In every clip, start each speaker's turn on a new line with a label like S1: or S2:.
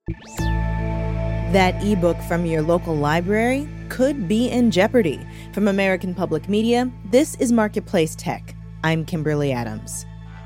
S1: That ebook from your local library could be in jeopardy. From American Public Media, this is Marketplace Tech. I'm Kimberly Adams.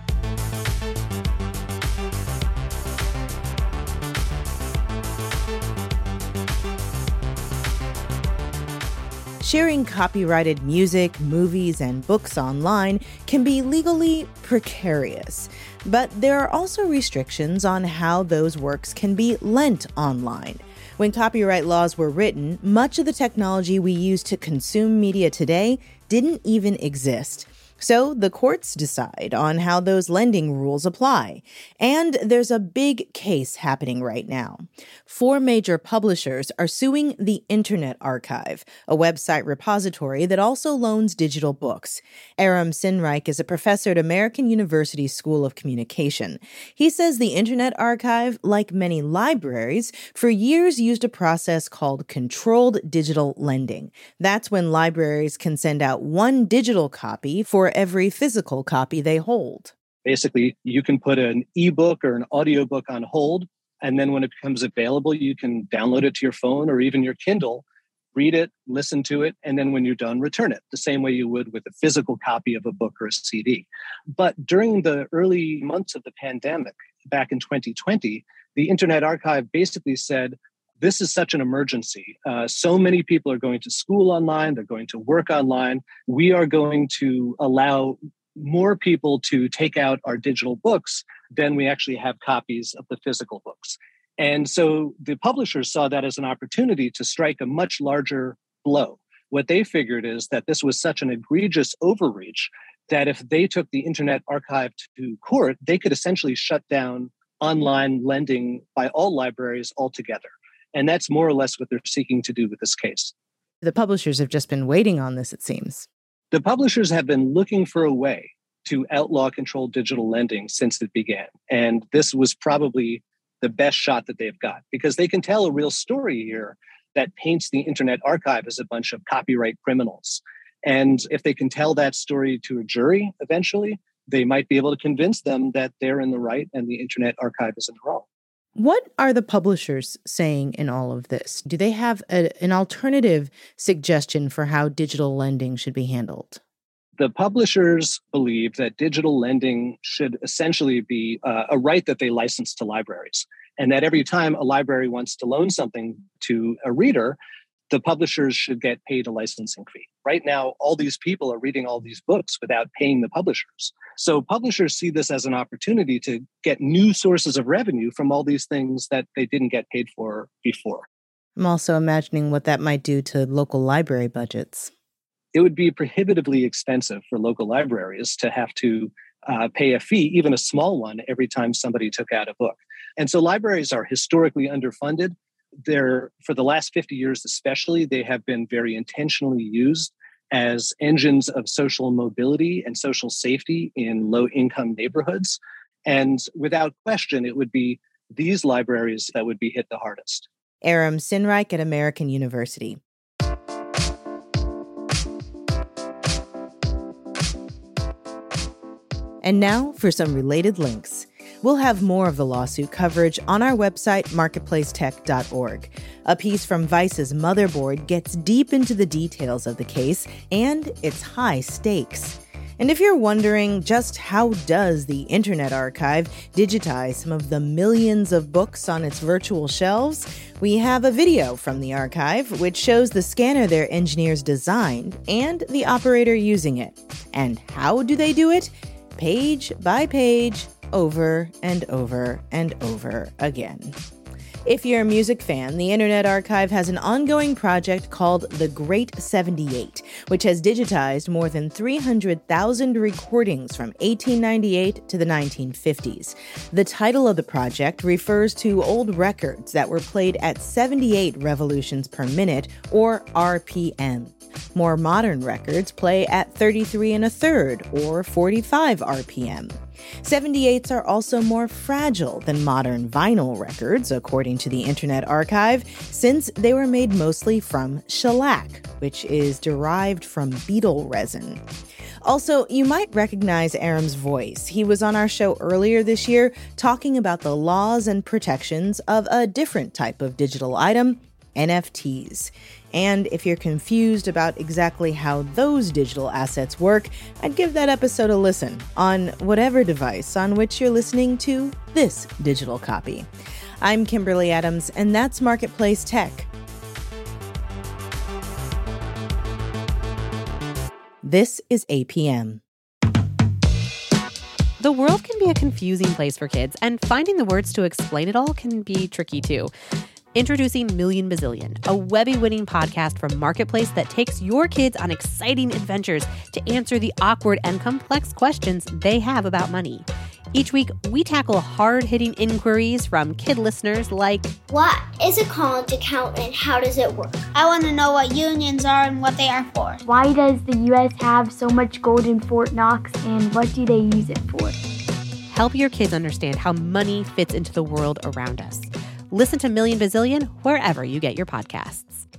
S1: Sharing copyrighted music, movies, and books online can be legally precarious. But there are also restrictions on how those works can be lent online. When copyright laws were written, much of the technology we use to consume media today didn't even exist. So the courts decide on how those lending rules apply. And there's a big case happening right now. 4 major publishers are suing the Internet Archive, a website repository that also loans digital books. Aram Sinreich is a professor at American University School of Communication. He says the Internet Archive, like many libraries, for years used a process called controlled digital lending. That's when libraries can send out one digital copy for every physical copy they hold.
S2: Basically, you can put an ebook or an audiobook on hold, and then when it becomes available, you can download it to your phone or even your Kindle, read it, listen to it, and then when you're done, return it, the same way you would with a physical copy of a book or a CD. But during the early months of the pandemic, back in 2020, the Internet Archive basically said, this is such an emergency. So many people are going to school online. They're going to work online. We are going to allow more people to take out our digital books than we actually have copies of the physical books. And so the publishers saw that as an opportunity to strike a much larger blow. What they figured is that this was such an egregious overreach that if they took the Internet Archive to court, they could essentially shut down online lending by all libraries altogether. And that's more or less what they're seeking to do with this case.
S1: The publishers have just been waiting on this, it seems.
S2: The publishers have been looking for a way to outlaw controlled digital lending since it began. And this was probably the best shot that they've got, because they can tell a real story here that paints the Internet Archive as a bunch of copyright criminals. And if they can tell that story to a jury eventually, they might be able to convince them that they're in the right and the Internet Archive is in the wrong.
S1: What are the publishers saying in all of this? Do they have an alternative suggestion for how digital lending should be handled?
S2: The publishers believe that digital lending should essentially be a right that they license to libraries, and that every time a library wants to loan something to a reader, the publishers should get paid a licensing fee. Right now, all these people are reading all these books without paying the publishers. So publishers see this as an opportunity to get new sources of revenue from all these things that they didn't get paid for before.
S1: I'm also imagining what that might do to local library budgets.
S2: It would be prohibitively expensive for local libraries to have to pay a fee, even a small one, every time somebody took out a book. And so libraries are historically underfunded. For the last 50 years especially, they have been very intentionally used as engines of social mobility and social safety in low-income neighborhoods. And without question, it would be these libraries that would be hit the hardest.
S1: Aram Sinreich at American University. And now for some related links. We'll have more of the lawsuit coverage on our website, marketplacetech.org. A piece from Vice's Motherboard gets deep into the details of the case and its high stakes. And if you're wondering just how does the Internet Archive digitize some of the millions of books on its virtual shelves, we have a video from the archive which shows the scanner their engineers designed and the operator using it. And how do they do it? Page by page, over and over and over again. If you're a music fan, the Internet Archive has an ongoing project called The Great 78, which has digitized more than 300,000 recordings from 1898 to the 1950s. The title of the project refers to old records that were played at 78 revolutions per minute, or RPM. More modern records play at 33 1/3 or 45 RPM. 78s are also more fragile than modern vinyl records, according to the Internet Archive, since they were made mostly from shellac, which is derived from beetle resin. Also, you might recognize Aram's voice. He was on our show earlier this year talking about the laws and protections of a different type of digital item, NFTs. And if you're confused about exactly how those digital assets work, I'd give that episode a listen on whatever device on which you're listening to this digital copy. I'm Kimberly Adams, and that's Marketplace Tech. This is APM.
S3: The world can be a confusing place for kids, and finding the words to explain it all can be tricky too. Introducing Million Bazillion, a Webby-winning podcast from Marketplace that takes your kids on exciting adventures to answer the awkward and complex questions they have about money. Each week, we tackle hard-hitting inquiries from kid listeners like,
S4: what is a college account and how does it work?
S5: I want to know what unions are and what they are for.
S6: Why does the U.S. have so much gold in Fort Knox, and what do they use it for?
S3: Help your kids understand how money fits into the world around us. Listen to Million Bazillion wherever you get your podcasts.